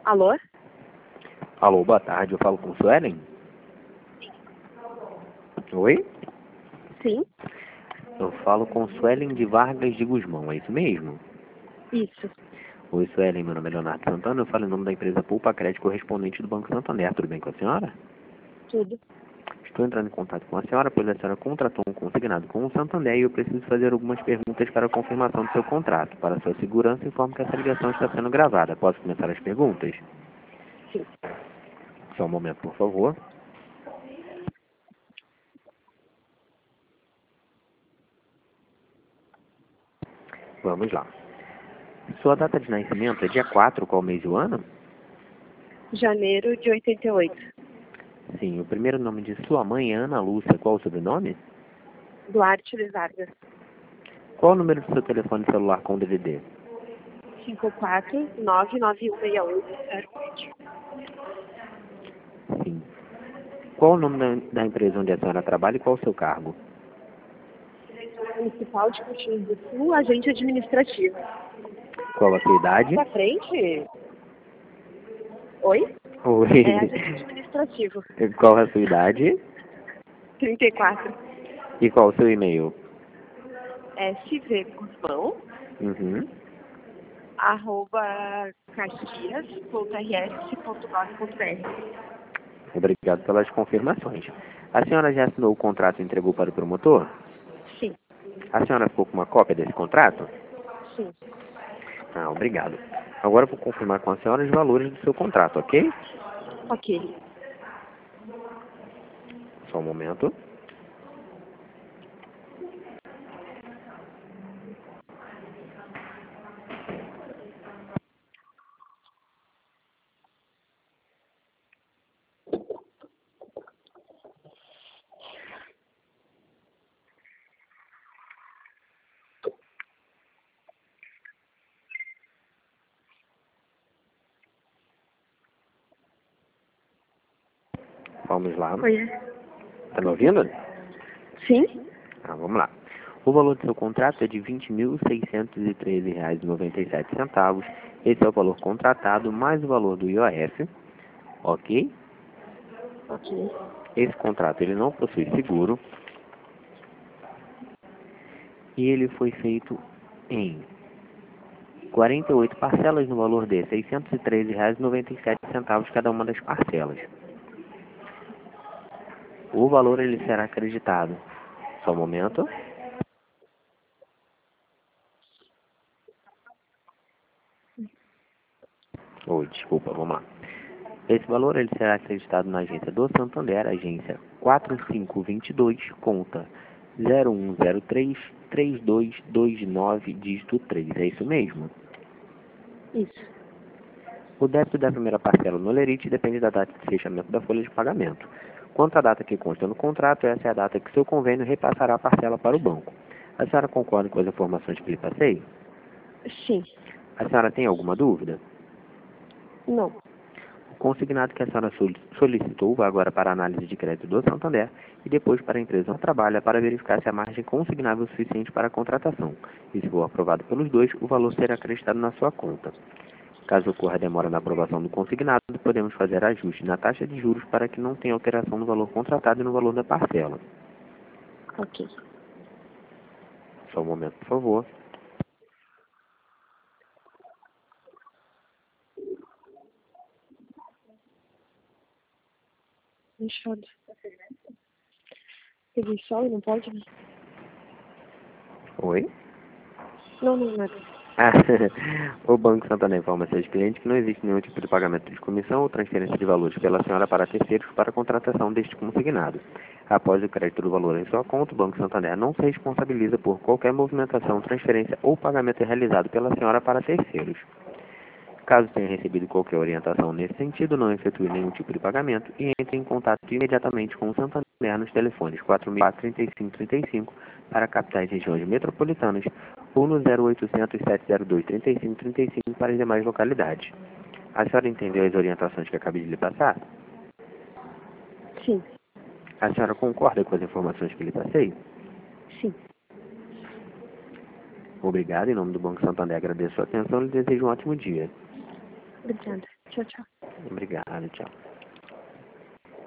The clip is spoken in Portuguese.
Alô? Alô, boa tarde, eu falo com Suelen? Oi? Sim, Eu falo com Suelen de Vargas de Gusmão, é isso mesmo? isso. Oi, Suelen, meu nome é Leonardo Santana, eu falo em nome da empresa Poupa Crédito correspondente do Banco Santander, tudo bem com a senhora? Tudo. Estou entrando em contato com a senhora, pois a senhora contratou um consignado com o Santander e eu preciso fazer algumas perguntas para a confirmação do seu contrato. Para sua segurança, informo que essa ligação está sendo gravada. Posso começar as perguntas? Sim. Só um momento, por favor. Vamos lá. Sua data de nascimento é dia 4, qual mês e o ano? Janeiro de 88. Sim, o primeiro nome de sua mãe é Ana Lúcia. Qual o sobrenome? Duarte de Vargas. Qual o número do seu telefone celular com DVD? 549916108. Sim. Qual o nome da empresa onde a senhora trabalha e qual o seu cargo? Municipal de Caxias do Sul, agente administrativo. Qual a sua idade? Pra frente? Oi? Oi. É agente administrativo. Qual a sua idade? 34. E qual o seu e-mail? svguzmão, Uhum. @caxias.rs.gov.br. Obrigado pelas confirmações. A senhora já assinou o contrato e entregou para o promotor? Sim, A senhora ficou com uma cópia desse contrato? sim. Ah, obrigado. Agora eu vou confirmar com a senhora os valores do seu contrato, ok? Ok. Só um momento. Vamos lá. Oi. Tá me ouvindo? Sim? Vamos lá. O valor do seu contrato é de R$ 20.613,97. Esse é o valor contratado mais o valor do IOF, ok? Ok. Esse contrato ele não possui seguro e ele foi feito em 48 parcelas no valor de R$ 613,97 cada uma das parcelas. O valor ele será acreditado. Só um momento. Oi, desculpa, vamos lá. Esse valor ele será acreditado na agência do Santander, agência 4522, conta 0103-3229, dígito 3. É isso mesmo? Isso. O débito da primeira parcela no Lerite depende da data de fechamento da folha de pagamento. Quanto à data que consta no contrato, essa é a data que seu convênio repassará a parcela para o banco. A senhora concorda com as informações que lhe passei? Sim. A senhora tem alguma dúvida? Não. O consignado que a senhora solicitou vai agora para a análise de crédito do Santander e depois para a empresa onde trabalha para verificar se a margem consignável é suficiente para a contratação. E se for aprovado pelos dois, o valor será acreditado na sua conta. Caso ocorra demora na aprovação do consignado, podemos fazer ajuste na taxa de juros para que não tenha alteração no valor contratado e no valor da parcela. Ok. Só um momento, por favor. Fechado. Peguei sol e não pode? Oi? Não, não, nada. O Banco Santander informa seus clientes que não existe nenhum tipo de pagamento de comissão ou transferência de valores pela senhora para terceiros para a contratação deste consignado. Após o crédito do valor em sua conta, o Banco Santander não se responsabiliza por qualquer movimentação, transferência ou pagamento realizado pela senhora para terceiros. Caso tenha recebido qualquer orientação nesse sentido, não efetue nenhum tipo de pagamento e entre em contato imediatamente com o Santander nos telefones 403535 para capitais e regiões metropolitanas ou no 0800 702 3535 para as demais localidades. A senhora entendeu as orientações que acabei de lhe passar? Sim. A senhora concorda com as informações que lhe passei? Sim. Obrigado. Em nome do Banco Santander, agradeço a sua atenção e lhe desejo um ótimo dia. Obrigada. Tchau, tchau. Obrigado, tchau.